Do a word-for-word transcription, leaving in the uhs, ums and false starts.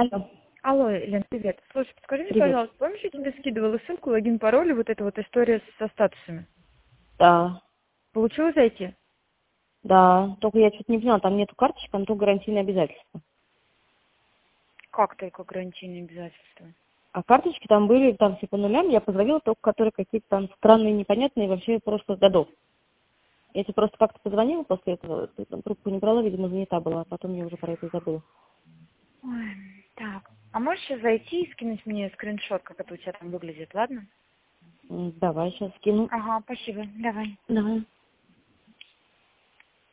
Алло. Алло, Лен, привет. Слушай, подскажи мне, Привет. пожалуйста, помнишь, я тебе скидывала ссылку, логин, пароль, и вот эта вот история со статусами? Да, Получилось зайти? да. Только я что-то не поняла, там нету карточек, там только гарантийные обязательства. Как только гарантийные обязательства? А карточки там были, там все по нулям, я позвонила только, которые какие-то там странные, непонятные вообще прошлых годов. Я тебе просто как-то позвонила после этого, ты там трубку не брала, видимо, занята была, а потом я уже про это и забыла. Ой, так. А можешь сейчас зайти и скинуть мне скриншот, как это у тебя там выглядит, ладно? М, Давай сейчас скину. Ага, спасибо. Давай. Давай.